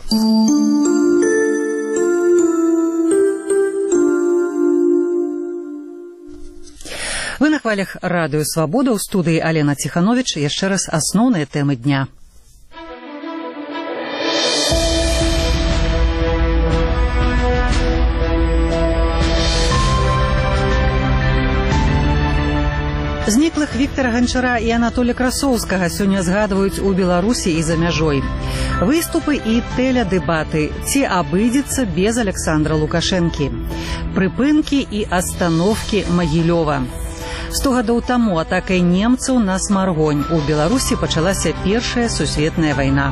Вы на хвалях радыё «Свабода», ў студыі Алена Ціхановіч. Яшчэ раз асноўныя тэмы дня. Зніклых Віктара Ганчара і Анатолія Красоўскага сёння згадваюць у Беларусі і за мяжой. Выступы і тэледэбаты. Ці абыдзецца без Александра Лукашэнкі? Прыпынкі і астановкі Магілёва. 100 гадоў таму атакай немцаў на Смаргонь у Беларусі пачалася Першая сусветная вайна.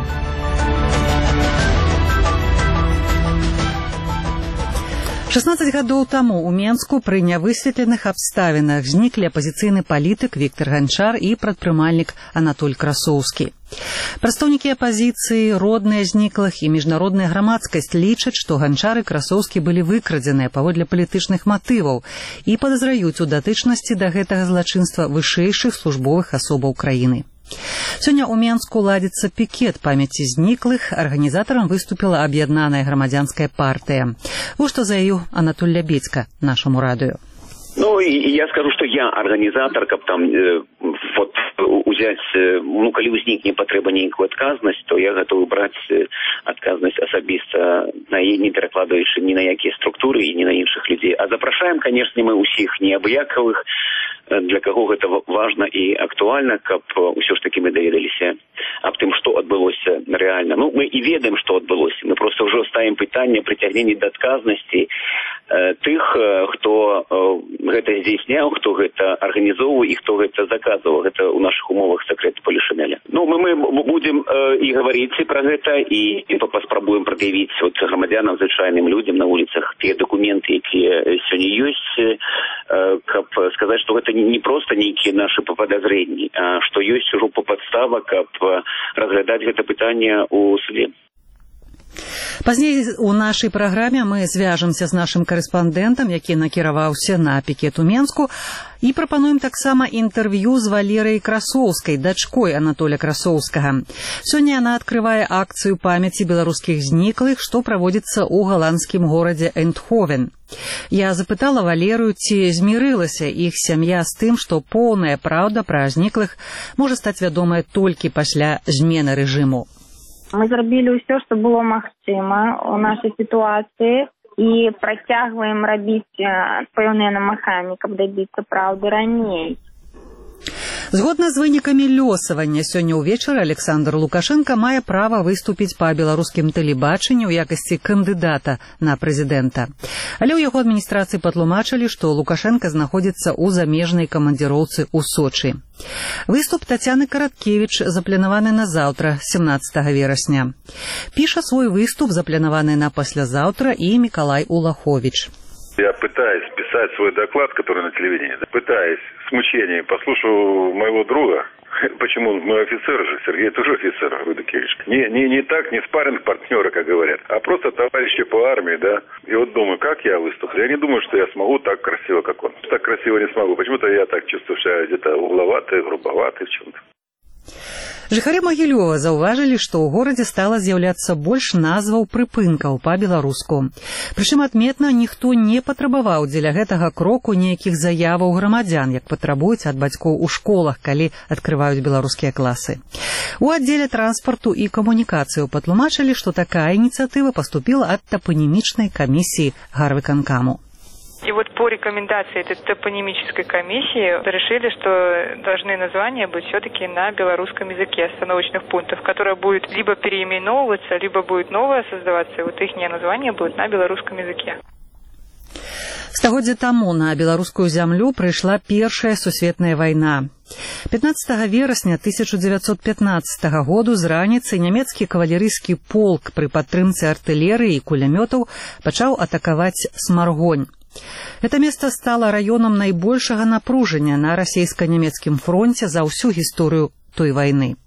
«16 гадоў таму ў Менску пры нявысветленых абставінах зніклі апазіцыйны палітык Віктар Ганчар і прадпрымальнік Анатоль Красоўскі. Прадстаўнікі апазіцыі, родныя зніклых і міжнародная грамадскасць лічаць, што Ганчар і Красоўскі былі выкрадзеныя паводле палітычных матываў і падазраюць у датычнасці да гэтага злачынства вышэйшых службовых асобаў краіны. Сёння ў Менску ладзіцца пікет памяці зніклых. Арганізатарам выступіла аб'яднаная грамадзянская партыя. Вот што заявіў Анатоль Лябедзька нашаму радыё. Ну, я скажу, что я организатор, как там вот взять, ну, коли возникне потреба нейкую отказность, то я готов брать отказность особисто, не перекладываючи ни на какие структуры и ни на іншых людей. А запрашаем, конечно, мы усіх неабыяковых, для кого это важно и актуально, каб все ж таки мы даведаліся аб тым, что отбылося реально. Ну, мы и ведаем, что отбылося. Мы просто уже ставим пытанне притягнения до отказности тых, хто гэта здзейсняў, хто гэта арганізоўваў і хто гэта заказваў. Гэта ў нашых умовах сакрэт полішынеля. Ну, мы будем і гаварыць пра гэта, і паспрабуем прад'явіць вот грамадзянам, звычайным людзям на вуліцах тыя дакументы, якія сёння ёсць, каб сказаць, што гэта не проста нейкія нашы падазрэнні, а што ёсць ужо падстава, каб разглядаць гэта пытанне ў суде. Пазней у нашай праграме мы звяжемся з нашым карэспандэнтам, які накіраваўся на пікет у Менску, і прапануем таксама інтэрв'ю з Валерыяй Красоўскай, дачкой Анатоля Красоўскага. Сёння яна адкрывае акцыю памяці беларускіх зніклых, што праводзіцца ў галандскім горадзе Эндховен. Я запытала Валерыю, ці змірылася іх сям'я з тым, што поўная праўда пра зніклых можа стаць вядомая толькі пасля змены рэжыму. Мы зрабілі ўсё, што было магчыма ў нашай сітуацыі і працягваем рабіць пэўныя намаганні, каб дабіцца праўды раней. Згодна з вынікамі лёсавання сёння ўвечары Александр Лукашенко мае права выступіць па беларускім тэлебачанні ў якасці кандыдата на прэзідэнта. Але ў яго адміністрацыі патлумачылі, што Лукашенко знаходзіцца ў замежнай камандзіроўцы ў Сочы. Выступ Тацяны Караткевіч запланаваны на заўтра, 17 верасня. Піша свой выступ, запланаваны на паслязаўтра, і Мікалай Улахович. Я пытаюсь писать свой доклад, который на телевидении, пытаюсь с мучением, послушал моего друга, почему мой офицер же, Сергей тоже офицер, Рудакевич. Не так, не спарринг-партнеры, как говорят, а просто товарищи по армии, да. И вот думаю, как я выступлю. Я не думаю, что я смогу так красиво, как он. Так красиво не смогу. Почему-то я так чувствую, что я где-то угловатый, грубоватый в чем-то. Жыхары Магілёва заўважылі, што ў горадзе стала з'яўляцца больш назваў прыпынкаў па-беларуску. Прычым адметна, ніхто не патрабаваў дзеля гэтага кроку нейкіх заяваў грамадзян, як патрабуюць ад бацькоў у школах, калі адкрываюць беларускія класы. У аддзеле транспарту і камунікацыяў патлумачылі, што такая ініцыятыва паступіла ад тапанімічнай камісіі гарвыканкаму. И вот по рекомендации этой топонимической комиссии решили, что должны названия быть все-таки на белорусском языке остановочных пунктов, которое будет либо переименовываться, либо будет новое создаваться, и вот их название будет на белорусском языке. Стагоддзя таму на беларускую зямлю прыйшла Першая сусветная вайна. 15 верасня 1915 году з раніцы нямецкі кавалерыйскі полк пры падтрымцы артылерыі і кулямётаў пачаў атакаваць Смаргонь. Это место стало раёнам найбольшага напружання на расійска-нямецкім фронце за ўсю гісторыю той вайны.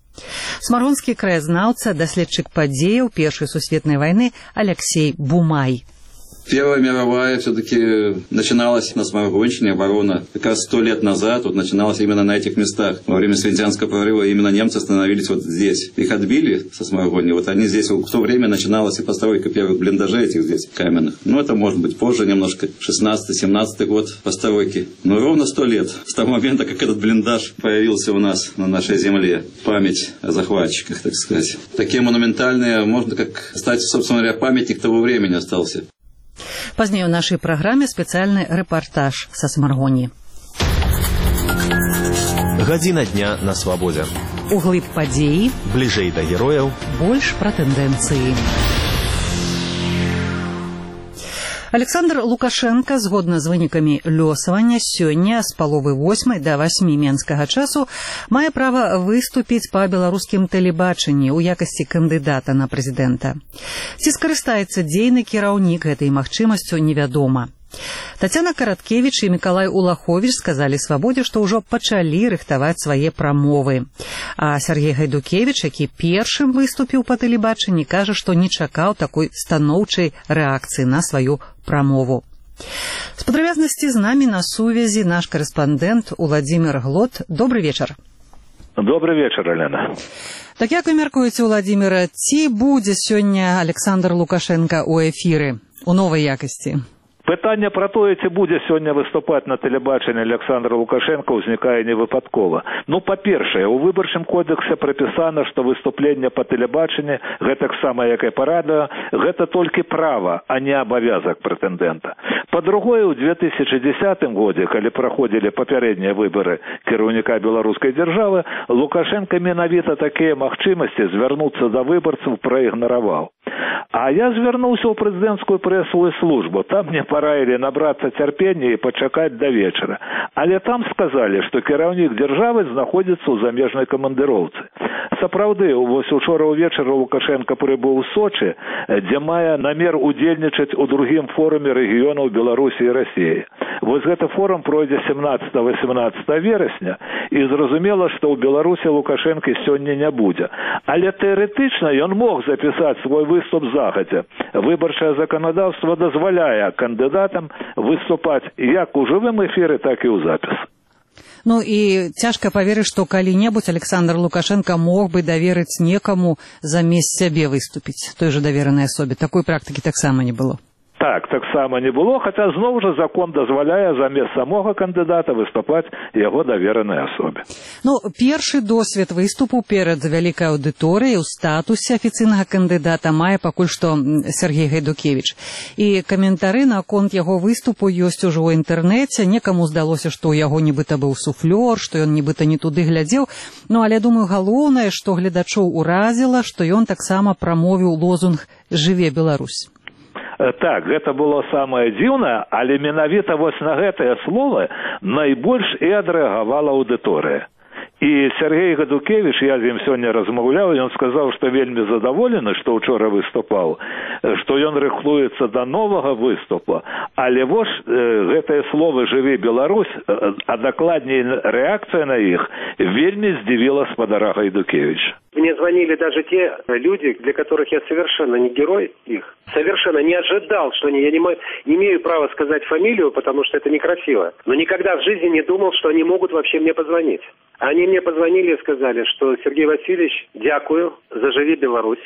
Первая мировая все-таки начиналась на Сморгонщине, оборона как раз 100 лет назад, вот начиналась именно на этих местах. Во время Свинтянского прорыва именно немцы остановились вот здесь. Их отбили со Сморгонья, вот они здесь, в то время начиналась и постройка первых блиндажей этих здесь каменных. Ну, это может быть позже немножко, 16-17 год постройки. Но ровно 100 лет с того момента, как этот блиндаж появился у нас на нашей земле. Память о захватчиках, так сказать. Такие монументальные, можно как стать, собственно говоря, памятник того времени остался. Позднее в нашей программе специальный репортаж со Сморгоні. Гадзіна дня на свабодзе. Углыб падзеі, бліжэй да герояў, больш пра тэндэнцыі. Александр Лукашенко, згодна з вынікамі лёсавання, сёння з 7:30 да 8 менскага часу мае права выступіць па беларускім тэлебачанні ў якасці кандыдата на прэзідэнта. Ці скарыстаецца дзейны кіраўнік гэтай магчымасцю, невядома. Тацяна Караткевіч і Мікалай Улаховіч сказалі «Свабодзе», што ўжо пачалі рыхтаваць свае прамовы. А Сергей Гайдукевіч, які першым выступіў па тэлебачанні, кажа, што не чакаў такой станоўчай рэакцыі на сваю прамову. З падрабязнасці з намі на сувязі наш карэспандэнт Уладзімір Глот. Добрый вечар. Добрый вечар, Алена. Так як вы мяркуеце, Уладзіміра, ці будзе сёння Александр Лукашенко ў эфіры у новай якасці? Пытанне пра тое, ці будзе сёння выступаць на тэлебачанні Александр Лукашенко, узнікае невыпадкова. Ну, па-першае, у выбарчым кодексе прапісана, што выступленне па тэлебачанні, гэтаксама як і па радыё, гэта толькі права, а не абавязак прэтэндэнта. Па-другое, у 2010 годзе, калі праходзілі папярэднія выбары кіраўніка беларускай дзяржавы, Лукашенко менавіта такія магчымасці звярнуцца да выбарцаў праігнараваў. А я звярнуўся ў прэзідэнцкую прэсавую службу. Там мне параілі набрацца цярпення і пачакаць да вечара. Але там сказалі, што кіраўнік дзяржавы знаходзіцца ў замежнай камандыроўцы. Сапраўды, вось учора ўвечары Лукашенко прыбыў у Сочы, дзе мае намер удзельнічаць у другім форуме рэгіёнаў Беларусі і Расіі. Вось гэты форум пройдзе 17-18 верасня, і зразумела, што ў Беларусі Лукашенко сёння не будзе. Але тэарэтычна ён мог запісаць свой выступ загадзя. Выбарчае заканадаўства дазваляе кандыдатам выступаць як у жывым эфіры, так і ў запіс. Ну і цяжка паверыць, што калі-небудзь Александр Лукашенко мог бы даверыць некаму замест сябе выступіць, той жа даверанай асобе. Такой практыкі таксама не было. Так, таксама не было, хаця зноў жа закон дазваляе замест самога кандыдата выступаць яго даверанай асобе. Ну, першы досвед выступу перад вялікай аўдыторыяй у статусе афіцыйнага кандыдата мае пакуль што Сергей Гайдукевіч. І каментары наконт яго выступу ёсць ужо ў інтэрнэце. Некаму здалося, што ў яго нібыта быў суфлёр, што ён нібыта не туды глядзеў. Ну, але, думаю, галоўнае, што гледачоў уразіла, што ён таксама прамовіў лозунг «Жыве Беларусь». Так, гэта было самае дзіўнае, але менавіта вось на гэтыя словы найбольш і адрэагавала аўдыторыя. І Сергей Гайдукевіч, я з ім сёння размаўляў, ён сказаў, што вельмі задаволены, што ўчора выступаў, што ён рыхтуецца да новага выступа. Але вось гэтыя словы «Жыве Беларусь», а дакладней рэакцыя на іх вельмі здзівіла спадара Гайдукевіча. Мне звонили даже те люди, для которых я совершенно не герой их. Совершенно не ожидал, что я не имею права сказать фамилию, потому что это некрасиво. Но никогда в жизни не думал, что они могут вообще мне позвонить. Они мне позвонили и сказали, что Сергей Васильевич, дякую, заживи Беларусь.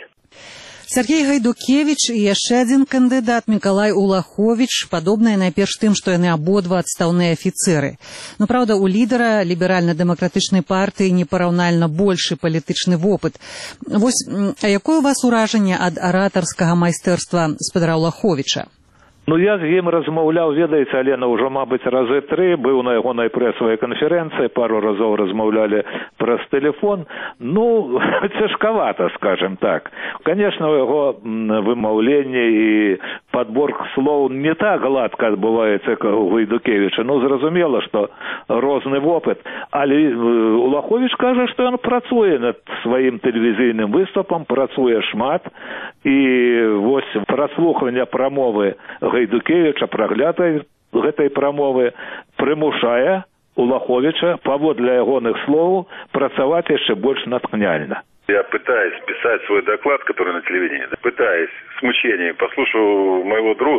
Сергей Гайдукевіч і яшчэ адзін кандыдат Мікалай Улаховіч падобныя найперш тым, што яны абодва адстаўныя афіцэры. Ну, праўда, у лідара ліберальна-дэмакратычнай партыі непараўнальна большы палітычны вопыт. Вось, а якое у вас уражанне ад аратарскага майстэрства спадара Улаховіча? Ну, я з ім размаўляў, ведаеце, Алена, ўжо, мабыць, разы 3, быў на ягонай прэсавай канферэнцыі, пару разоў размаўлялі праз тэлефон. Ну, цяжкавата, скажем так. Конечно, у яго вымаўленне і падбор слоў не так гладка адбываецца, як у Гайдукевіча. Ну, зразумела, што розны вопыт. Але Улаховіч кажа, што ён працуе над сваім тэлевізійным выступам, працуе шмат. І вось праслухванне прамовы Гайдукевіча, прагляд гэтай прамовы прымушае Улаховіча, паводле ягоных слоў, працаваць яшчэ больш натхняльна. Я пытаюсь писать свой доклад, который на телевидении, пытаюсь с мучением, послушал моего друга,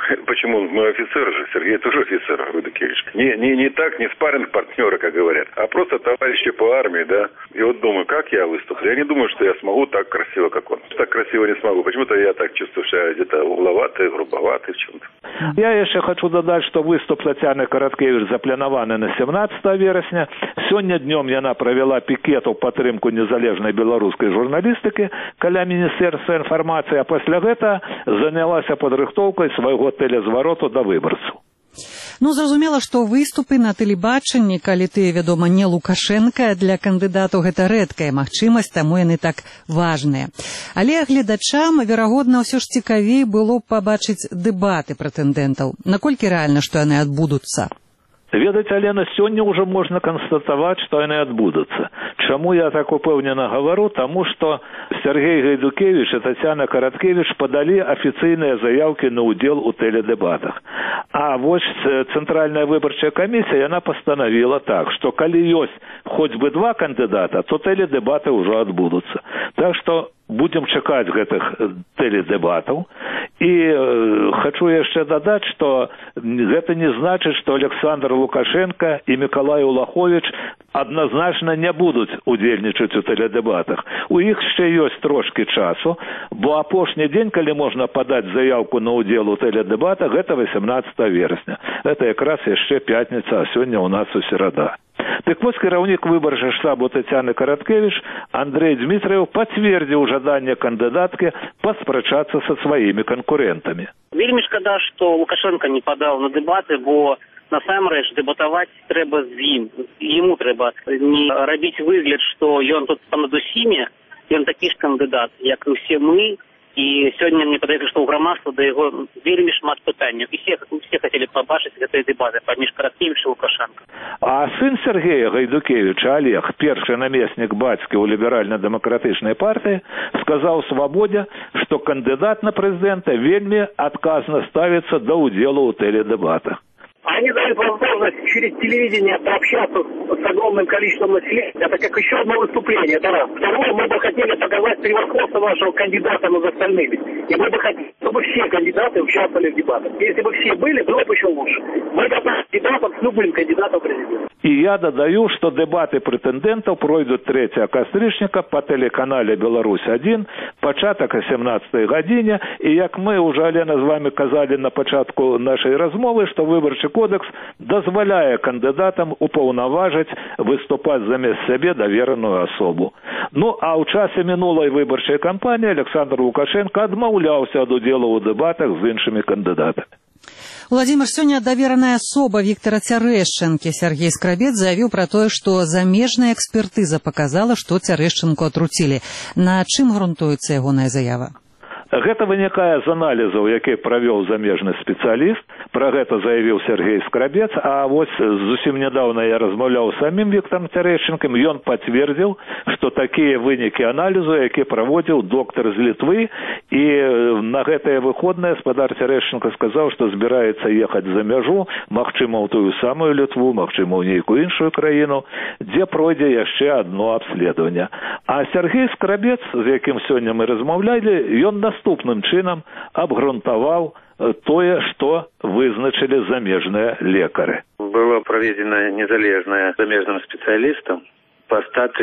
Почему? Мы офицеры же, Сергей тоже офицер, Выдакевич. Не так, не спарринг-партнеры, как говорят, а просто товарищи по армии, да. И вот думаю, как я выступлю? Я не думаю, что я смогу так красиво, как он. Так красиво не смогу. Почему-то я так чувствую, что я где-то угловатый, грубоватый в чем-то. Я еще хочу додать, что выступ Тетяны Короткевич запланирован на 17 вересня. Сегодня днем яна провела пикет у падтрымку незалежной белорусской журналистики каля Министерства информации, а после этого занялась подрыхтовкой своего телезвароту до выборцев. Ну, зразумела, што выступы на тэлебачанні, калі ты, вядома, не Лукашенка, для кандыдатаў гэта рэдкая магчымасць, таму яны так важныя. Але гледачам, верагодна, ўсё ж цікавей было б пабачыць дэбаты прэтэндэнтаў. Наколькі рэальна, што яны адбудуцца? Ведаць, Алена, сёння ўжо можна канстатаваць, што яны адбудуцца. Чаму я так упэўнена гавару? Таму што Сергей Гайдукевич і Тетяна Короткевич падалі афіцыйныя заяўкі на ўдзел у тэледэбатах. А вось Цэнтральная выбарчая камісія, яна пастанавіла так, што калі ёсць хоць бы два кандыдата, то тэледэбаты ўжо адбудуцца. Так што будем чакаць гэтых тэледэбатаў. І хочу яшчэ дадаць, што гэта не значыць, што Александр Лукашенко і Миколай Улахович адназначна не будуць удзельнічаць у тэледэбатах. У іх яшчэ ёсць трошкі часу, бо апошні дзень, калі можна падаць заяўку на ўдзел у тэледэбатах, гэта 18 верасня. Гэта якраз яшчэ пятніца, а сёння ў нас у серада. Так вось кіраўнік выбарчага штабу Тетяны Короткевич Андрей Дмитриев подтвердил жаданне кандидатки паспрачацца со своими конкурентами. Вельмі шкада, што Лукашенко не падаў на дэбаты, бо насамрэч дэбатаваць трэба з ім. Яму трэба не рабіць выгляд, што ён тут над усімі, ён такі ж кандыдат, як і ўсе мы. І сёння мне падаецца, што ў грамадства да яго вельмі шмат пытанняў. І все хацелі б пабачыць гэтыя дэбаты паміж Короткевича і Лукашенко. А сын Сергея Гайдукевича, Олег, першы намеснік бацькі ў ліберальна-дэмакратычнай партыі, сказаў «Свабодзе», што кандыдат на прэзідэнта вельмі адказна ставіцца да ўдзелу ў тэледэбатах. Они дали возможность через телевидение пообщаться с огромным количеством населения. Это как еще одно выступление. Это раз. Второе, мы бы хотели показать превосходство вашего кандидата над остальными. И мы бы хотели, чтобы все кандидаты участвовали в дебатах. Если бы все были, было бы еще лучше. Мы готовы к дебатам с любым кандидатом в президента. И я додаю, что дебаты претендентов пройдут 3 кастрычніка по телеканале «Беларусь-1», початок о 17-й гадзіне. И как мы уже, Алена, с вами казали на початку нашей размовы, что выборчий кодекс дазваляе кандыдатам упаўнаважыць выступаць замест сябе давераную асобу. Ну, а ў часе мінулай выбарчай кампаніі Александр Лукашенко адмаўляўся ад удзелу ў дэбатах з іншымі кандыдатамі. Владимир, сёння давераная асоба Віктора Цярэшчанкі Сергей Скрабец заявіў пра тое, што замежная экспертыза показала, што Цярэшчанку атруцілі. На чым грунтуецца ягоная заява? Гэта вынікае з аналізаў, які правёў замежны спецыяліст. Пра гэта заявіў Сергей Скрабец. А вось зусім нядаўна я размаўляў з самім Віктором Цярэшчанкам. Ён пацвердзіў, што такія вынікі аналізу, які праводзіў доктар з Літвы. І на гэтыя выходныя гаспадар Цярэшчанка сказаў, што збіраецца ехаць за мяжу, магчыма, ў тую самую Літву, магчыма, ў нейкую іншую краіну, дзе пройдзе яшчэ адно абследаванне. А Сергей Скрабец, з якім сёння мы размаўлялі, ён наступным чынам абгрунтаваў тое, што вызначылі замежныя лекары. Было проведено незалежное замежным специалистом по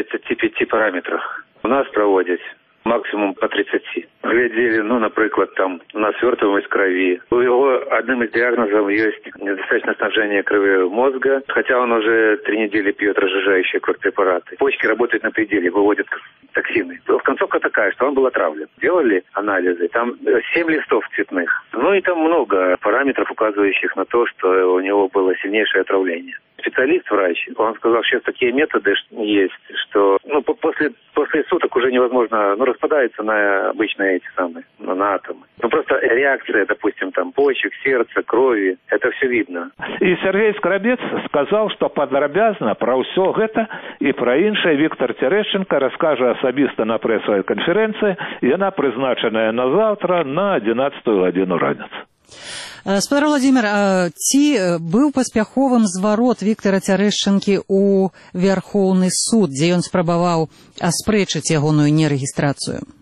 135 параметрах. У нас проводять максимум по 30. Глядели, например, там на свертываемость крови. У него одним из диагнозов есть недостаточное снабжение крови мозга, хотя он уже 3 недели пьет разжижающие препараты. Почки работают на пределе, выводят токсины. Концовка такая, что он был отравлен. Делали анализы, там 7 листов цветных. И там много параметров, указывающих на то, что у него было сильнейшее отравление. Специалист-врач, он сказал, что сейчас такие методы есть, что после суток уже невозможно, распадается на обычные эти самые, на атомы. Просто реакция, допустим, там почек, сердца, крови, это все видно. И Сергей Скрабец сказал, что падрабязна про ўсё гэта и про іншае Віктор Цярэшчанка раскажа асабіста на прэсавай канферэнцыі. Яна прызначаная на заўтра на 11-ю гадзіну раніцы. Спадар Владимир, ці быў паспяховым зварот Віктора Цярэшчанкі ў Вярхоўны суд, дзе ён спрабаваў аспрэчыць ягоную нерэгістрацыю?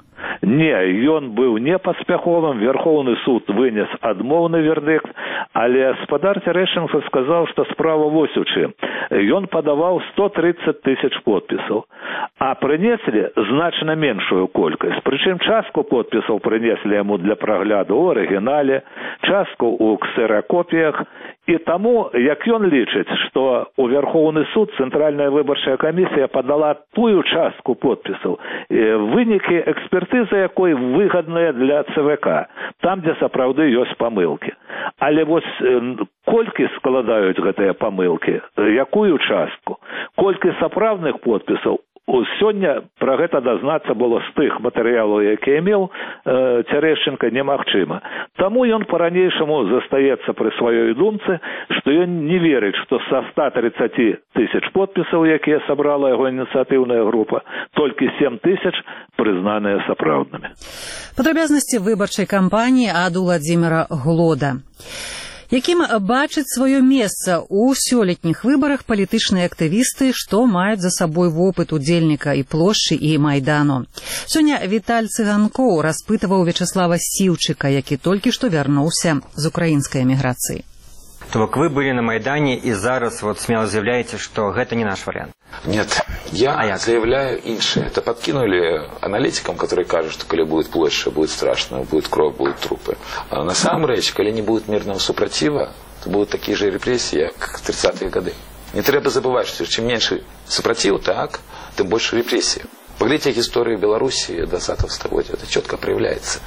Не, ён быў непаспяховым, Верховны суд вынес адмоўны вердыкт, але спадар Цярэшчанка сказаў, што справа вось у чым. Ён падаваў 130 тысяч подпісаў, а прынеслі значна меншую колькасць. Прычым частку подпісаў прынеслі яму для прагляду ў арыгінале, частку ў ксеракопіях, і таму, як ён лічыць, што ў Верховны суд Цэнтральная выбарчая камісія падала тую частку подпісаў, вынікі экспертызы якой выгадныя для ЦВК, там, дзе сапраўды ёсць памылкі. Але вось колькі складаюць гэтыя памылкі, якую частку, колькі сапраўдных подпісаў, сёння пра гэта дазнацца было з тых матэрыялаў, якія меў Цярэшчанка, немагчыма. Таму ён па-ранейшаму застаецца пры сваёй думцы, што ён не верыць, што са 130 тысяч подпісаў, якія сабрала яго ініцыятыўная група, толькі 7 тысяч прызнаныя сапраўднымі. Падрабязнасці выбарчай кампаніі ад Уладзіміра Глода. Якім бачыць сваё месца ў сёлетніх выбарах палітычныя актывісты, што маюць за сабой вопыт удзельніка і плошчы, і Майдану. Сёння Віталь Цыганкоў распытываў Вячаслава Сіўчыка, які толькі што вярнуўся з украінскай эміграцыі. То бок вы были на Майдане и зараз вот смело заявляете, что это не наш вариант? Нет, я заявляю иншее. Это подкинули аналитикам, которые кажут, что коли будет площадь, будет страшно, будет кровь, будут трупы. А на самом деле, коли не будет мирного супротива, то будут такие же репрессии, как в 30-е годы. Не треба забывать, что чем меньше супротив, так, тем больше репрессий. Поглядите истории Белоруссии 20-го столетия, это четко проявляется.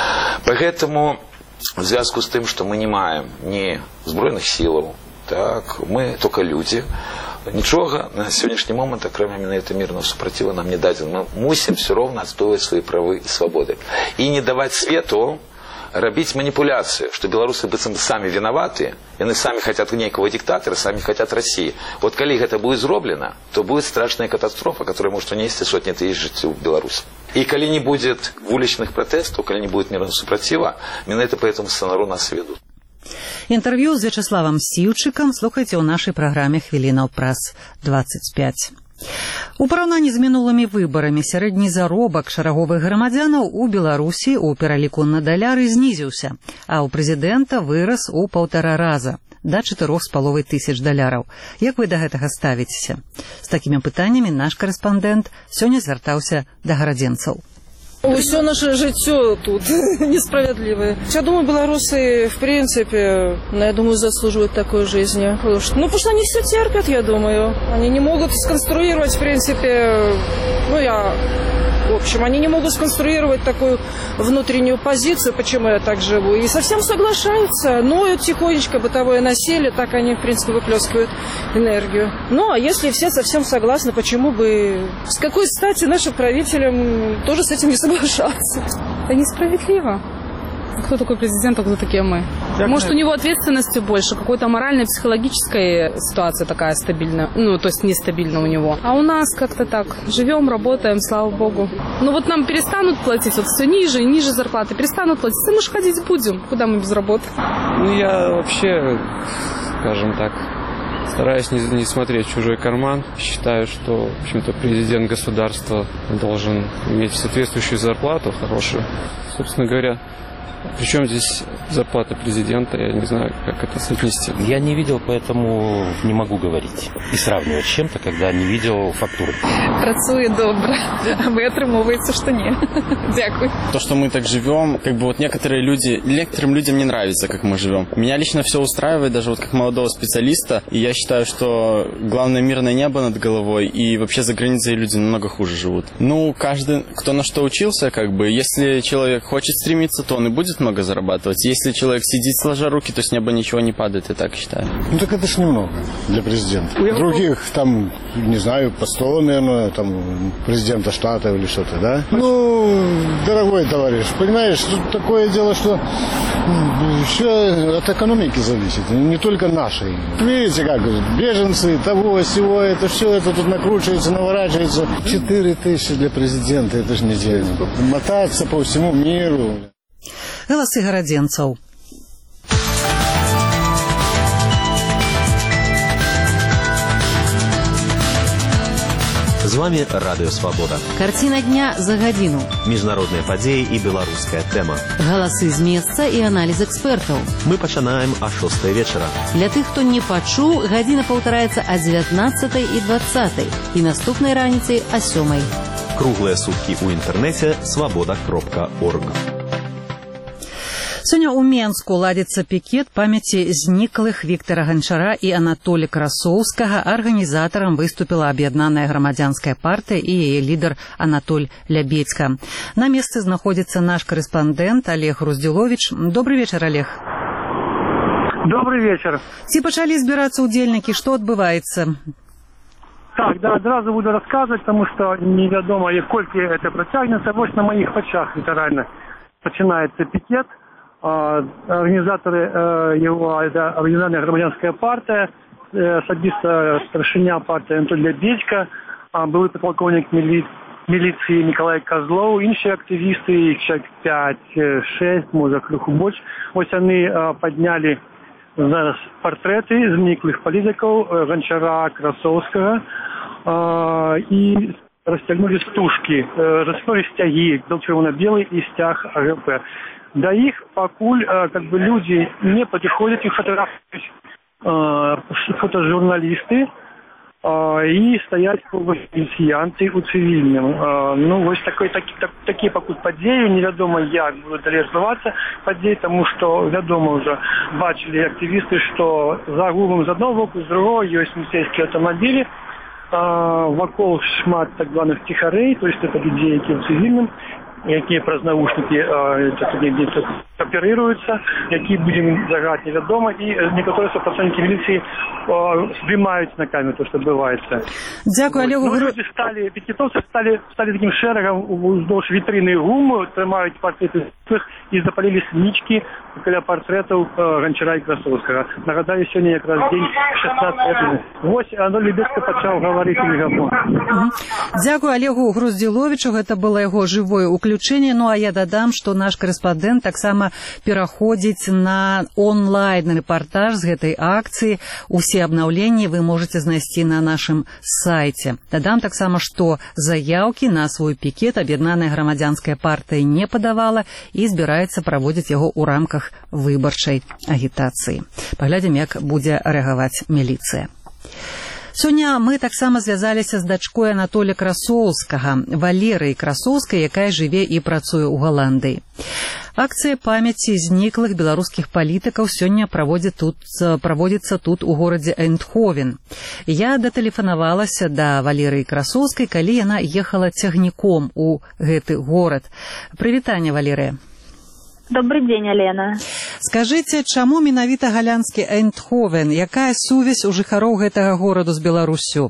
Поэтому в зв'язку з тим, що ми не маємо ні збройних сил, так, ми тільки люди, нічого на сьогоднішній момент, окрім мирного супротиву, нам не дадено. Ми мусимо все одно відстоювати свої права і свободи. І не давати світу робить манипуляцию, что белорусы сами виноваты, и они сами хотят некого диктатора, сами хотят России. Вот когда это будет сделано, то будет страшная катастрофа, которая может унести сотни тысяч жителей в Беларуси. И когда не будет уличных протестов, когда не будет мирного супротива, именно это поэтому сценару нас ведут. Інтэрв'ю з Вячаславам Сіўчыкам слухайце ў нашай праграме «Хвіліна праз 25». У параўнанні з мінулымі выбарамі сярэдні заробак шараговых грамадзянаў у Беларусі ў пераліку на даляры знізіўся, а ў прэзідэнта вырас у 1,5 раза да 4,5 тысяч даляраў. Як вы да гэтага ставіцеся? З такімі пытаннямі наш карэспандэнт сёння звяртаўся да гарадзенцаў. Все наше житье тут несправедливое. Я думаю, белорусы, в принципе, я думаю, заслуживают такой жизни. Потому что они все терпят, я думаю. Они не могут сконструировать, в принципе, в общем, они не могут сконструировать такую внутреннюю позицию, почему я так живу. И совсем соглашаются, ноют тихонечко, бытовое насилие, так они, в принципе, выплескивают энергию. Ну, а если все совсем согласны, почему бы... С какой стати нашим правителям тоже с этим не соглашаться? Это несправедливо. Кто такой президент, а кто такие мы? Может, у него ответственности больше, какой-то моральной, психологической ситуация такая стабильная, то есть нестабильна у него. А у нас как-то так, живем, работаем, слава богу. Вот нам перестанут платить, все ниже и ниже зарплаты, перестанут платить, мы же ходить будем, куда мы без работы? Я вообще, скажем так, стараюсь не смотреть в чужой карман. Считаю, что, в общем-то, президент государства должен иметь соответствующую зарплату хорошую. Собственно говоря, причем здесь зарплата президента, я не знаю, как это соотнести. Я не видел, поэтому не могу говорить и сравнивать с чем-то, когда не видел фактуры. Працує добре, а ви отримується, що ні. Дякую. То, что мы так живем, некоторым людям не нравится, как мы живем. Меня лично все устраивает, даже как молодого специалиста, и я считаю, что главное мирное небо над головой, и вообще за границей люди намного хуже живут. Каждый, кто на что учился, если человек хочет стремиться, то он и будет много зарабатывать. Если человек сидит сложа руки, то с неба ничего не падает, я так считаю. Так это ж немного для президента. Других там, не знаю, по 100, наверное, там президента штата или что-то, да? Дорогой товарищ, понимаешь, тут такое дело, что все от экономики зависит, не только нашей. Видите, как беженцы, того, сего, это все это тут накручивается, наворачивается. 4 тысячи для президента, это же не дело. Мотаться по всему миру. Галасы гарадзенцаў. З вами Радыё Свабода. Карціна дня за гадзіну. Міжнародныя падзеі і беларуская тэма. Галасы з месца і аналіз экспертаў. Мы пачынаем о 6 вечара. Для тых, хто не пачуў, гадзіна паўтараецца о 19 і 20 і наступнай раніцай о 7. Круглыя суткі ў інтэрнэце свабода.орг. Сёння ў Менску ладзіцца пікет памяці зніклых Віктара Ганчара і Анатолія Красоўскага. Арганізатарам выступіла аб'яднаная грамадзянская партыя і яе лідар Анатоль Лябедзька. На месцы знаходзіцца наш корэспандэнт Олег Груздзіловіч. Добрый вечар, Олег. Добрый вечер. Ці пачалі збірацца ўдзельнікі, што адбываецца? Так, да, одразу буду рассказывать, потому что неведомо, колькі это протягнется. Вот на моих очах литерально начинается пикет. Организаторы его, это Объединенная громадянская партия, особисто старшиня партии Анатолий Лябедзька, былый подполковник милиции Николай Козлов, інші активисты, их человек 5-6, может, крыху больше. Вот они подняли зараз портреты зниклых политиков Гончара, Красовского и расстегнули стужки, расстегнули стяги, был червоно-белый и стяг АГП. До их покуль люди не подходят, их фотографируют фотожурналисты и стоять поліцыянты у цивільным. Ну, вось такие покуль падзеі, невядома, як будут далей развиваться падзеі, тому что, вядома, уже бачили активисты, что за губом з одного боку, з другого есть милицейские автомобили, вокол шмат так званых тихарей, то есть это людей, які в цивільным, якія праз наушники оперируются, якія будем загадать невядома, и некоторые сотрудники милиции снимают на камеру то, что отбывается. Дякую, Олегу. Пикетовцы стали таким шерогом вздолж витрины ГУМ, тримають портреты и запалили свічки для портретов Гончара и Красовского. Нагадаю, сегодня якраз день 16. Ось Анатолий Лябедзька почав говорити в мегафон. Дякую Олегу Груздзіловічу, гэта было яго жывое уключэнне. Ну а я дадам, што наш корэспандэнт таксама пераходзіць на онлайн-рэпартаж з гэтай акцыі. Усе абнаўленні вы можете знайсці на нашым сайце. Дадам таксама, што заяўкі на свой пікет аб'яднаная грамадзянская партыя не падавала і збіраецца праводзіць яго ў рамках выбарчай агітацыі. Паглядзім, як будзе рэагаваць міліцыя. Сёння мы таксама звязаліся з дачкой Анатолія Красоўскага, Валерыі Красоўскай, якая жыве і працуе ў Галандыі. Акцыя памяці зніклых беларускіх палітыкаў сёння праводзіцца тут у горадзе Эйндховен. Я датэлефанавалася да Валерыі Красоўскай, калі яна ехала цягніком у гэты горад. Прывітанне, Валерыя. Добрый день, Алена. Скажите, чаму менавіта галянскі Эйндховен? Якая сувязь у жыхароў гэтага гораду з Беларусю?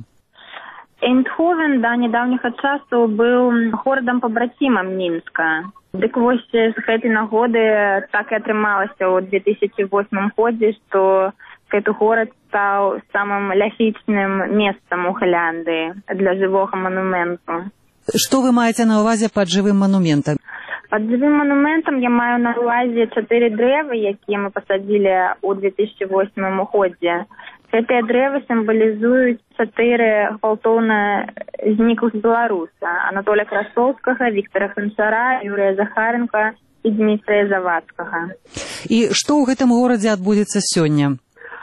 Эйндховен до недавнего часу был городом-побратимом Минска. Дык вось з гэтай нагоды так і атрымалася ў 2008 годзе, што гэты горад стаў самым ляхічным месцам у Галяндыі для жывога манументу. Што вы маеце на ўвазе пад жывым манументам? Пад жывым манументам я маю на ўвазе 4 дрэвы, якія мы пасадзілі ў 2008 годзе. Гэтыя дрэвы сімвалізуюць 4 гвалтоўна зніклых беларуса: Анатолія Красоўскага, Віктара Ганчара, Юрыя Захаренка і Дмітрыя Завадскага. І што ў гэтым горадзе адбудзецца сёння?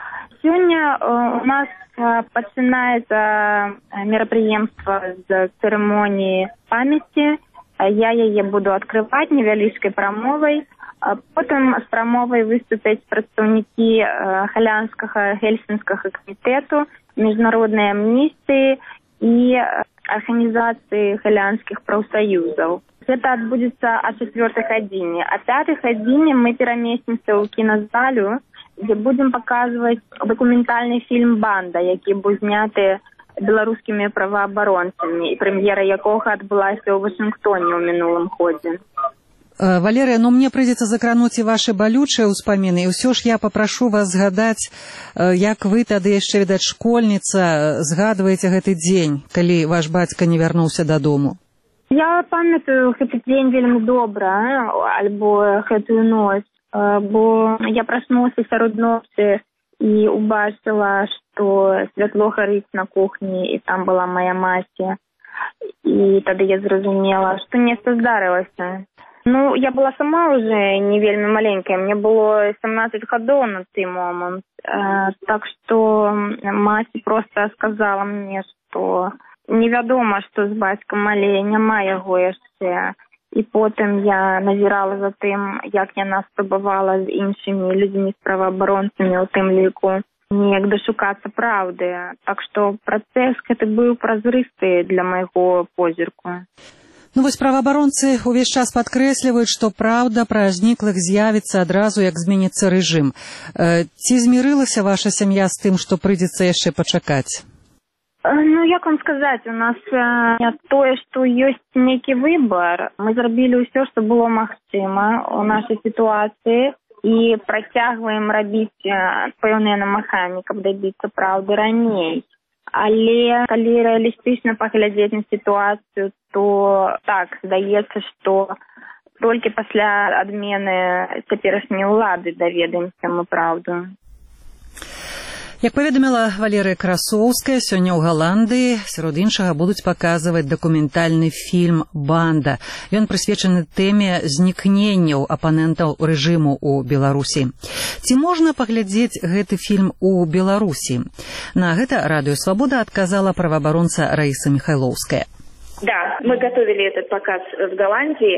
Сёння у нас пачынаецца мерапрыемства з цырымоніі памяці. Я яе буду открывать невялічкай прамовай. Потым з прамовай выступяць прадстаўнікі Галянскага гельсінскага камітэту, міжнароднай амністыі і арганізацыі галянскіх прафсаюзаў. Гэта адбудзецца о 4 гадзіне. О 5 гадзіне мы перамесцімся ў кіназалю, дзе будзем паказваць дакументальны фільм «Банда», які быў зняты беларускімі праваабаронцамі, і прэм'ера якога адбылася ў Вашынгтоне ў мінулым годзе. Валерия, мне придется закрануть и ваши болючие успомины, и все ж я попрошу вас згадать, як вы тогда еще, видать, школьница, згадываете гэты день, коли ваш батька не вернулся до дому. Я памятаю гэты день вельмі добра, альбо гэтую ноч, бо я проснулася сярод ночи и убачила, что святло горит на кухне, и там была моя маці. І тоді я зрозуміла, що нешта здарилася. Ну, я была сама уже не вельмі маленькая, мне было 17 гадоў на той момент. Так что маці просто сказала мне, что невядома, што з бацькам, але няма яго яшчэ. І потым я назірала за тым, як яна спрабавала з іншымі людзьмі, з праваабаронцамі ў тым ліку неяк дашукацца праўды. Так што працэс гэты быў празрысты для майго позірку. Ну вось праваабаронцы ўвесь час падкрэсліваюць, што праўда пра зніклых з'явіцца адразу, як зменіцца рэжым. Ці змірылася ваша сям'я з тым, што прыйдзецца яшчэ пачакаць? Ну, як вам сказаць, у нас не тое, што ёсць нейкі выбар. Мы зрабілі ўсё, што было магчыма ў нашай сітуацыі і працягваем рабіць пэўныя намаганні, каб дабіцца праўды раней. Але калі рэалістычна паглядзець на сітуацыю, то так, здаецца, што толькі пасля адмены цяперашняй улады даведаемся мы праўду. Як паведаміла Валерыя Красоўская, сёння ў Галандыі сярод іншага будуць паказваць дакументальны фільм «Банда». Ён прысвечаны тэме знікненняў апанентаў рэжыму ў Беларусі. Ці можна паглядзець гэты фільм у Беларусі? На гэта Радыё Свабода адказала праваабаронца Раіса Михайлоўская. Да, мы готовили этот показ в Голландии.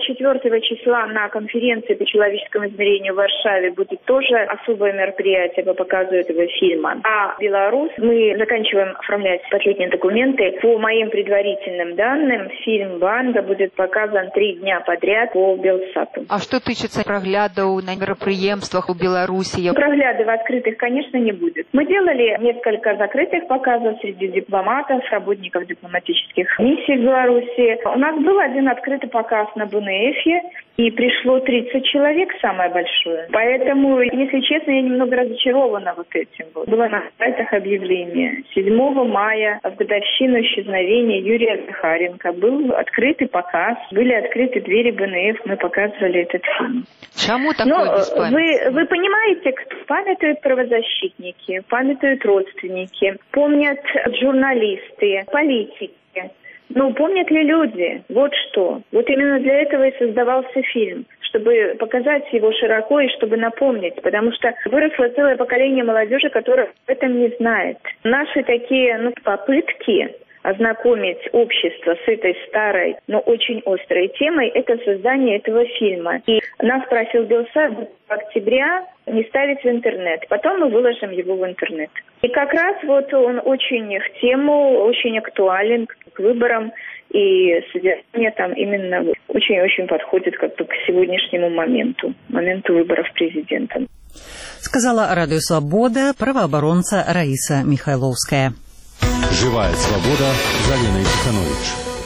24 числа на конференции по человеческому измерению в Варшаве будет тоже особое мероприятие по показу этого фильма. А Беларусь, мы заканчиваем оформлять почетные документы. По моим предварительным данным, фильм «Банда» будет показан 3 дня подряд по Белсату. А что тычется проглядов на мероприемствах у Беларуси? Проглядов открытых, конечно, не будет. Мы делали несколько закрытых показов среди дипломатов, работников дипломатических миссий в Беларуси. У нас был один открытый показ на БНФе, и пришло 30 человек, самое большое. Поэтому, если честно, я немного разочарована вот этим. Было на сайтах объявление. 7 мая, в годовщину исчезновения Юрия Захаренко, был открытый показ, были открыты двери БНФ, мы показывали этот фильм. Чему такое беспамятство? Вы понимаете, кто памятуют правозащитники, памятуют родственники, помнят журналисты, политики. Ну, помнят ли люди? Вот что. Вот именно для этого и создавался фильм, чтобы показать его широко и чтобы напомнить, потому что выросло целое поколение молодежи, которое об этом не знает. Наши такие попытки ознакомить общество с этой старой, но очень острой темой, это создание этого фильма. И нас просил Белсат в октября не ставить в интернет. Потом мы выложим его в интернет. И как раз вот он очень в тему, очень актуален к выборам, и содержание там именно очень-очень подходит как-то к сегодняшнему моменту выборов президента. Сказала Радыё Свабода праваабаронца Раіса Михайлоўская. Живая свобода з Аленай Тиханович.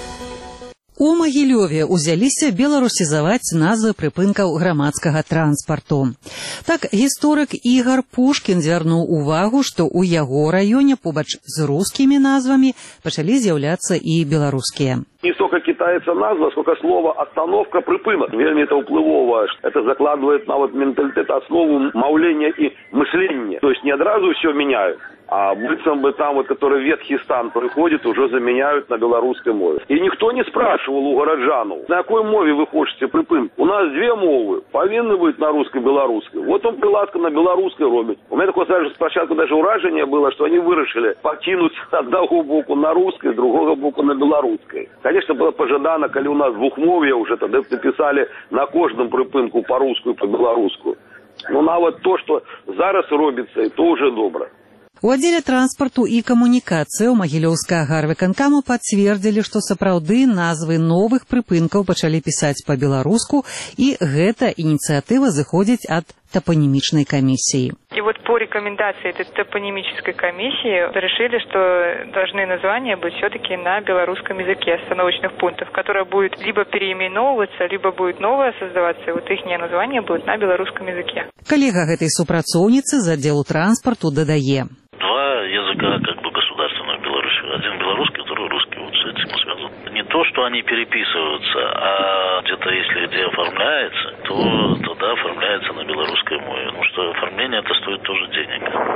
У Магілёве ўзяліся беларусізаваць назвы прыпынкаў грамадскага транспарту. Так, гісторык Ігар Пушкін звярнуў увагу, што ў яго раёне побач з рускімі назвамі пачалі з'яўляцца і беларускія. Не столько китайца назва, сколько слово «остановка», «припынок». Вельми это уплывово. Это закладывает на менталитет основу мовления и мышления. То есть не одразу все меняют, а быцем бы там, который ветхий стан приходит, уже заменяют на белорусской мове. И никто не спрашивал у горожанов, на какой мове вы хотите припынок. У нас 2 мовы, повинны быть на русской и белорусской. Вот он приласка на белорусской робит. У меня такое спочатку даже уражение было, что они вырашили покинуть одного боку на русской, другого боку на белорусской. Конечно, было пожадано, коли у нас двухмовье уже тогда написали на кожном припынку по-русски и по-белорусски. Но нават то, что зараз робится, и то уже добро. У аддзеле транспарту і камунікацыі ў Магілёўскага гарвыканкаму пацвердзілі, што сапраўды назвы новых прыпынкаў пачалі пісаць па-беларуску, і гэта ініцыятыва зыходзіць ад топонимичной комиссии. И вот по рекомендации этой топонимической комиссии решили, что должны названия быть все-таки на белорусском языке остановочных пунктов, которое будет либо переименовываться, либо будет новое создаваться, и вот их название будет на белорусском языке. Коллега этой супрацоўніцы з аддзелу транспорту дадае. 2 языка государственных в Беларуси. Один белорусский, второй русский. Вот с этим связано. Не то, что они переписываются, а где-то если оформляется, то тогда оформляется на белорусской мове. Потому что оформление это стоит тоже денег.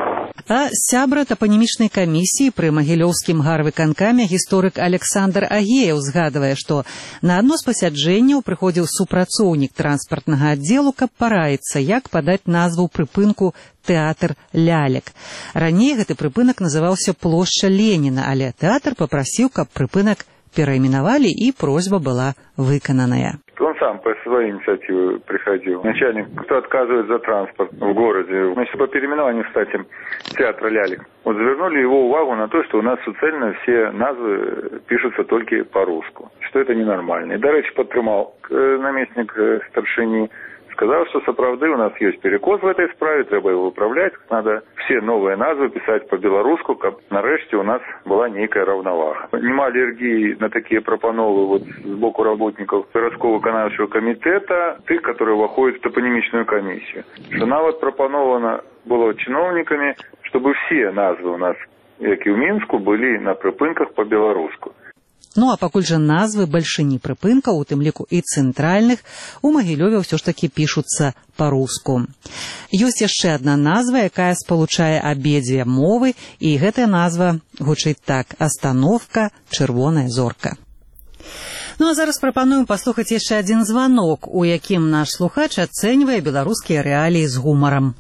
А сябра тапанімічнай камісіі пры магілёўскім гарвыканкаме гісторык Александр Агеев згадвае, што на адно з пасяджэнняў прыходзіў супрацоўнік транспартнага аддзелу, каб параіцца, як падаць назву прыпынку «Тэатр лялек». Раней гэты прыпынак называўся «Плошча Леніна», але тэатр папрасіў, каб прыпынак перайменавалі, и просьба была выкананая. Он сам по своей инициативе приходил. Начальник, кто отказывает за транспорт в городе. Значит, по переименованию, кстати, театра «Лялек». Вот завернули его увагу на то, что у нас суцельно все назвы пишутся только по-русски. Что это ненормально. И, до речи, подтримал наместник старшини. Сказал, что сапраўды у нас есть перекос в этой справе, треба его выправлять. Надо все новые назвы писать по-белоруску, как нарешті у нас была некая равновага. Нема аллергии на такие пропановы вот сбоку работников городского виконавчего комитета, тых, которые входят в топонимичную комиссию. Что навод пропановано было чиновниками, чтобы все назвы у нас, как и в Минску, были на припынках по-белоруску. Ну, а пакуль жа назвы бальшыні прыпынкаў, у тым ліку і цэнтральных, у Магілёве ўсё ж такі пішуцца па-руску. Ёсць яшчэ адна назва, якая спалучае абедзве мовы, і гэтая назва гучыць так: «Астановка, чырвоная зорка». Ну, а зараз прапануем паслухаць яшчэ адзін званок, у якім наш слухач ацэньвае беларускія рэаліі з гумарам.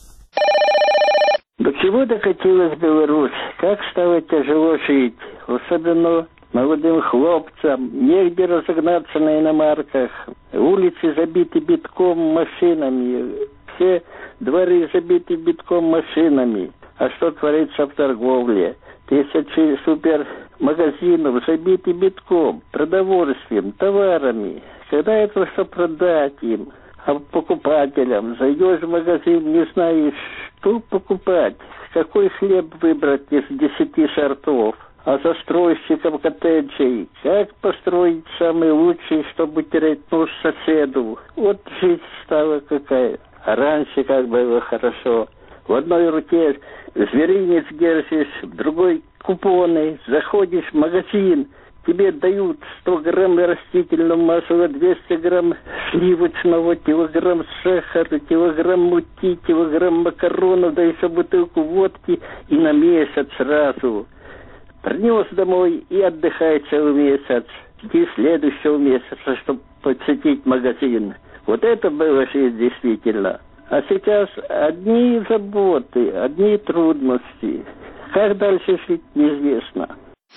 До чего докатилась Беларусь? Как стало тяжело жить? Особенно молодым хлопцам. Негде разогнаться на иномарках. Улицы забиты битком машинами. Все дворы забиты битком машинами. А что творится в торговле? Тысячи супермагазинов забиты битком, продовольствием, товарами. Когда это что продать им? А покупателям зайдешь в магазин, не знаешь, что покупать, какой хлеб выбрать из 10 сортов. А застройщикам коттеджей, как построить самый лучший, чтобы терять нос соседу. Вот жизнь стала какая. А раньше как было хорошо. В одной руке зверинец держишь, в другой купоны. Заходишь в магазин, тебе дают 100 грамм растительного масла, 200 грамм сливочного, килограмм сахара, килограмм муки, килограмм макаронов, да еще бутылку водки и на месяц сразу. Принес домой и отдыхай целый месяц. И следующего месяца, чтобы посетить магазин. Вот это было жизнь действительно. А сейчас одни заботы, одни трудности. Как дальше жить, неизвестно.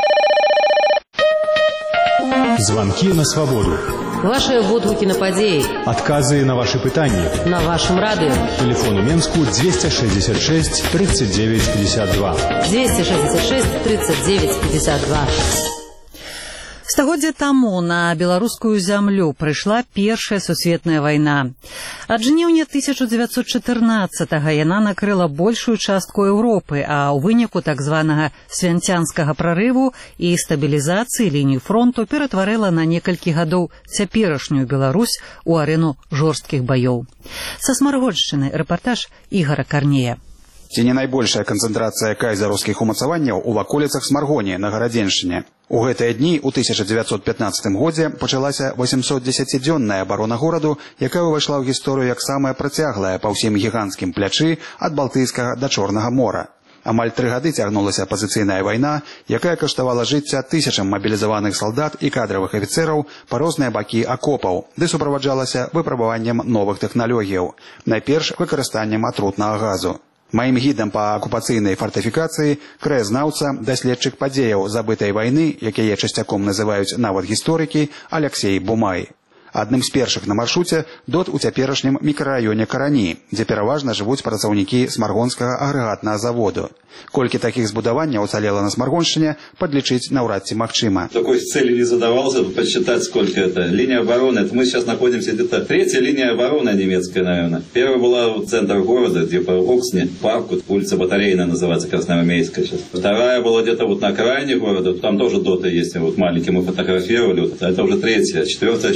Звонки на свободу. Ваши водгуки на падеи. Отказы на ваши пытания. На вашем радио. Телефон у Менску 266 39 52. 266 39 52. Стагоддзя таму на беларускую зямлю прыйшла Першая сусветная вайна. Ад жніўня 1914-го яна накрыла большую частку Еўропы, а ў выніку так званага свянцянскага прарыву і стабілізацыі лінію фронту ператварыла на некалькі гадоў цяперашнюю Беларусь у арэну жорсткіх баёў. Са Смаргоншчыны рэпартаж Ігара Карнея. Ці не найбольшая канцэнтрацыя кайзераўскіх умацаванняў у ваколіцах Смаргоні на Гарадзеншчыне. У гэтыя дні ў 1915 годзе пачалася 810-дзённая абарона гораду, якая ўвайшла ў гісторыю як самая працяглая па ўсім гіганцкім плячы ад Балтыйскага да Чорнага мора. Амаль 3 гады цягнулася пазіцыйная вайна, якая каштавала жыцця тысячам мабілізаваных салдат і кадравых афіцэраў па розныя бакі акопаў, ды суправаджалася выпрабаваннем новых тэхналогіяў, найперш выкарыстаннем атрутнага газу. Маім гідам па акупацыйнай фартыфікацыі краязнаўца, даследчык падзеяў забытай вайны, якія часцяком называюць нават гісторыкі, Аляксей Бумай. Адным з першых на маршруце дот у цяперашнім мікрараёне Карані, дзе пераважна жывуць працаўнікі Смаргонскага агрэгатнага заводу. Колькі таких збудаванняў уцалела на Смаргоншчыне, подлечить навряд ці магчыма. Такой цели не задавался, подсчитать, сколько это. Линия обороны, это мы сейчас находимся где-то третья линия обороны немецкая, наверное. Первая была в центре города, где по Оксне, парк, улица Батарейная называется, Красноармейская сейчас. Вторая была где-то вот на окраине города, там тоже доты есть, вот маленькие мы фотографировали, вот, это уже третья, четвертая еще дальше.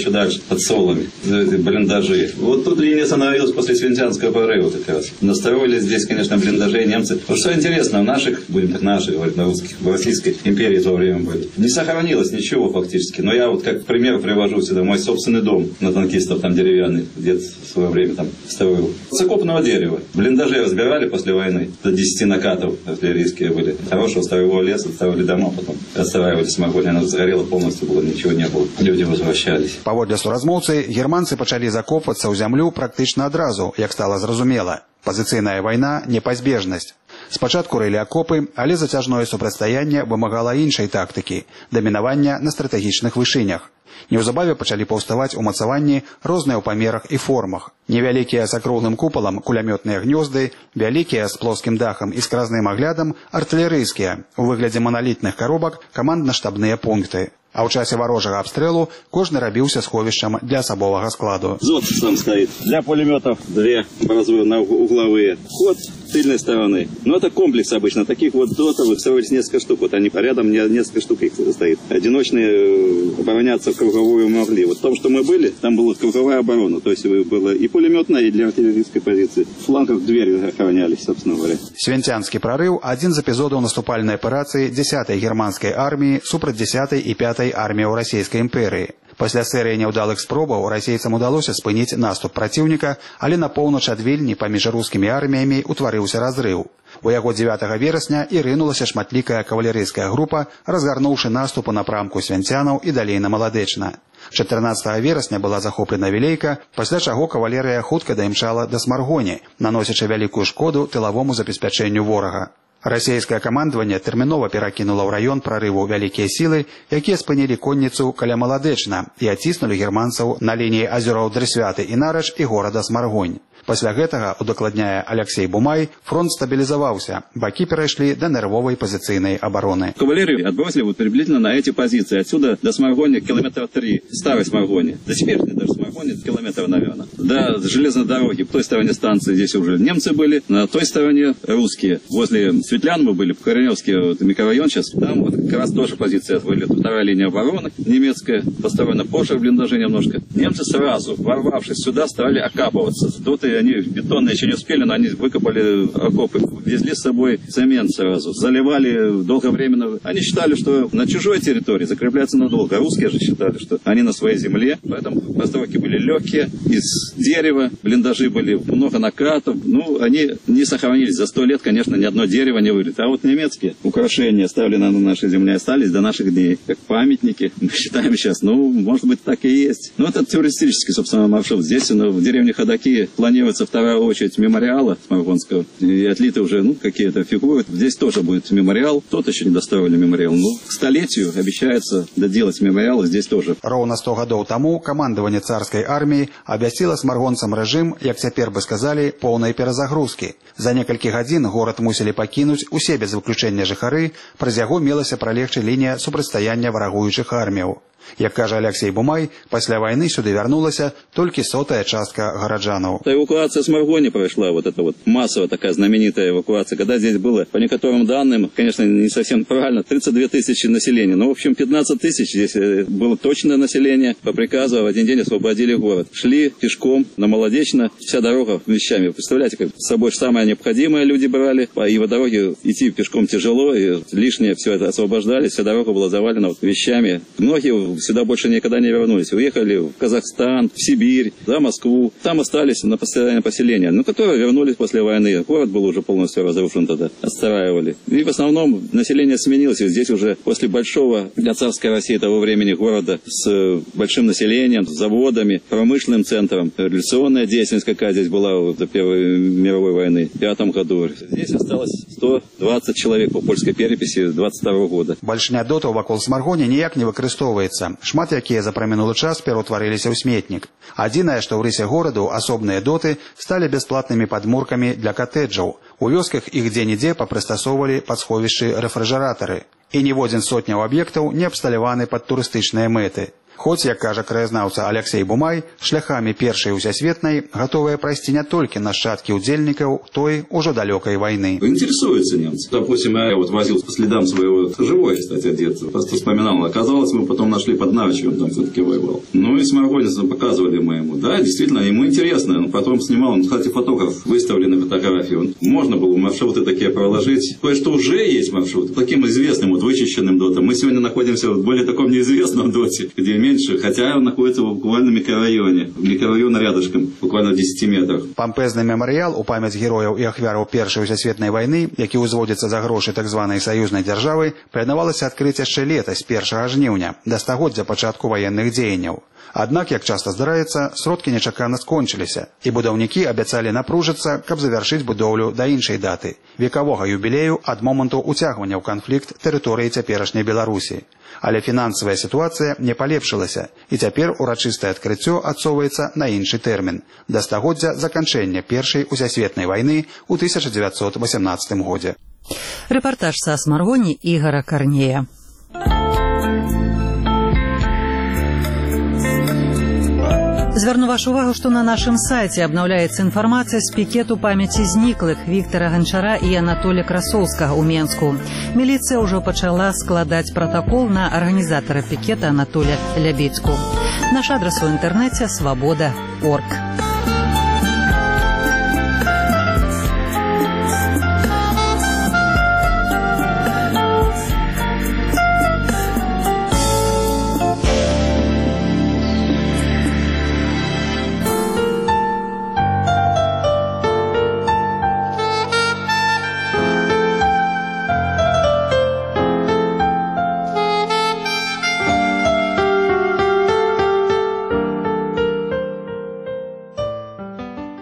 под Солами, эти блиндажи. Вот тут линия становилась после Свинтянского прорыва как раз. Настроили здесь, конечно, блиндажи немцы. Вот что интересно, в наших, будем так наших говорить, на русских, в Российской империи в то время были. Не сохранилось ничего фактически. Но я вот как пример привожу сюда мой собственный дом на танкистов, там деревянный, дед в свое время там строил. С окопного дерева. Блиндажи разбирали после войны. До 10 накатов артиллерийские были. Хорошего строевого леса, строили дома, потом отстраивали Сморгонь. Она сгорела полностью, было, ничего не было. Люди возвращались. Паводле суразмоўцы, германцы пачалі закопвацца ў зямлю практычна адразу, як стала зразумела. Пазіцыйная вайна – непазбежнасць. Спачатку рылі акопы, але зацяжное супрацьстаянне вымагала іншай тактыкі – дамінавання на стратэгічных вышынях. Неўзабаве пачалі паўставаць умацаванні розныя ў памерах і формах. Невялікія з акруглым купалам кулямётныя гнёзды, вялікія з плоскім дахам і скразным аглядам артылерыйскія, у выглядзе маналітных коробак камандна-штабныя пункты. А ў часе варожага абстрэлу кожны рабіўся сховішчам для асабовага складу. Зод сам стоит. Для пулеметов две образуют угловые. Ход с тыльной стороны. Но это комплекс обычно. Таких вот дотовых строились несколько штук. Вот они рядом несколько штук их стоит. Одиночные обороняться в круговую могли. Вот в том, что мы были, там была круговая оборона. То есть было и пулеметная, и для артиллерийской позиции. В флангах двери охранялись, собственно говоря. Свинтянский прорыв – один из эпизодов наступальной операции 10-й германской армии супраць 10-й и 5-й армии ў расійскай імперыі. Пасля серыі няўдалых спробаў расейцам удалося спыніць наступ праціўніка, але на поўнач ад Вільні паміж рускімі арміямі утварыўся разрыў. У яго 9 верасня і рынулася шматлікая кавалерыйская група, разгарнуўшы наступ у напрамку Свянцянаў і далей на Маладэчна. 14 верасня была захоплена Вілейка, пасля чаго кавалерыя хутка даімчала да Смаргоні, наносячы вялікую шкоду тылавому забеспячэнню ворага. Расійскае камандаванне тэрмінова перакінула ў раён прарыву вялікія сілы, якія спынілі конніцу каля Маладэчна і адціснулі германцаў на лініі азёроў Дрысвяты і Нарач і горада Смаргонь. Пасля гэтага, удакладняе Алексей Бумай, фронт стабілізаваўся, бакі перайшлі да нервовай пазіцыйнай обороны. Кавалерию отбросили вот приблизительно на эти позиции. Отсюда до Сморгоня километра 3, старой Сморгони. До теперешней даже Сморгони километров, наверное. До железной дороги, в той стороне станции здесь уже немцы были, на той стороне русские. Возле Светлян мы были, Кореневский вот, микрорайон сейчас, там вот как раз тоже позиция были. Вторая линия обороны немецкая, построена позже в блиндаже немножко. Немцы сразу, ворвавшись сюда, стали окапываться. Доты они бетонные еще не успели, но они выкопали окопы, везли с собой цемент сразу, заливали долговременно. Они считали, что на чужой территории закрепляться надолго. А русские же считали, что они на своей земле, поэтому постройки были легкие, из дерева, блиндажи были, много накатов. Ну, они не сохранились. За 100 лет, конечно, ни одно дерево не вылет. А вот немецкие украшения, оставленные на нашей земле, остались до наших дней, как памятники. Мы считаем сейчас, ну, может быть, так и есть. Но это туристический, собственно, маршрут. Здесь, в деревне Ходаки, планируется вторая очередь мемориала Сморгонского. И отлиты уже, какие-то фигуры. Здесь тоже будет мемориал. Тут еще не достроили мемориал. К столетию обещается доделать мемориал, и здесь тоже. Роўна 100 гадоў таму камандаванне царскай арміі абвясціла смаргонцам рэжым, як цяпер бы сказалі, поўнай перазагрузкі. За некалькі гадзін горад мусілі пакінуць усе без выключэння жыхары, праз яго мелася пралегчы лінія супрацьстаяння варагуючых арміяў. Як кажа Алексей Бумай, пасля войны сюда вернулася только 100-я частка горожанов. Эвакуация Сморгони прошла, вот эта вот массовая такая знаменитая эвакуация, когда здесь было, по некоторым данным, конечно, не совсем правильно, 32 тысячи населения, но в общем 15 тысяч здесь было точное население. По приказу в один день освободили город. Шли пешком на Молодечно, вся дорога вещами. Представляете, как с собой самое необходимое люди брали, и по дороге идти пешком тяжело, и лишнее все это освобождали, вся дорога была завалена вещами. Многие сюда больше никогда не вернулись. Уехали в Казахстан, в Сибирь, за Москву. Там остались на постоянное поселение, но которые вернулись после войны. Город был уже полностью разрушен тогда, отстраивали. И в основном население сменилось. И здесь уже после большого для царской России того времени города с большим населением, с заводами, промышленным центром, революционная деятельность какая здесь была до Первой мировой войны в 1905 году. Здесь осталось 120 человек по польской переписи 22 года. Большня дотаў вакол Смаргоні ніяк не выкарыстоўваецца. Шмат якія за прамінулы час пераўтварыліся ў сметнік. Адзінае, што ў рысе гораду асобныя доты сталі бясплатнымі падмуркамі для катэджаў. У вёсках іх дзе-нідзе папрыстасоўвалі пад сховішчы рэфрыжэратары. І ніводзін сотняў аб'ектаў не абсталяваны пад турыстычныя мэты. Хоць, як кажа краязнаўца Алексей Бумай, шляхамі першай усесветнай гатовыя прайсці не толькі нашчадкі удзельнікаў той ужо далёкай войны. Интересуются немцы. Допустим, я вот возил по следам своего живой, кстати, отец. Просто вспоминал. Оказалось, мы потом нашли под Нарочью, он там все-таки воевал. Ну и с Маргонисом показывали мы ему. Да, действительно, ему интересно. Он потом снимал, он, кстати, фотограф, выставлены фотографии. Можно было маршруты такие проложить. Кое-что уже есть маршрут. Таким известным, вот вычищенным дотом. Мы сегодня находимся в более таком неизвестном доте, где меньше, хотя он находится в буквально микрорайоне. Микрорайон рядышком, буквально в 10 метрах. Пампезны мемарыял у памяць герояў і ахвяраў першай усесветнай вайны, які ўзводзіцца за грошы так званай саюзнай дзяржавы, планавалася адкрыць яшчэ летась 1 жніўня, да стагоддзя пачатку ваенных дзеянняў. Аднак, як часта здараецца, сродкі нечакана скончыліся, і будаўнікі абяцалі напружыцца, каб завяршыць будоўлю да іншай даты – векавога юбілею ад моманту ўцягвання ў канфлікт тэрыторыі цяперашняй Беларусі. Але фінансавая сітуацыя не палепшылася, і цяпер урачыстае адкрыццё адсоўваецца на іншы тэрмін – да стагоддзя заканчэння першай усесветнай вайны ў 1918 годзе. Рэпартаж са Смаргоні Ігора Карнея. Звярну вашу увагу, што на нашым сайце абнаўляецца інфармацыя з пікету памяці зніклых Віктара Ганчара і Анатолія Красоўскага ў Менску. Міліцыя ўжо пачала складаць пратакол на арганізатара пікета Анатолія Лябедзьку. Наш адрас у інтэрнэце свабода.орг.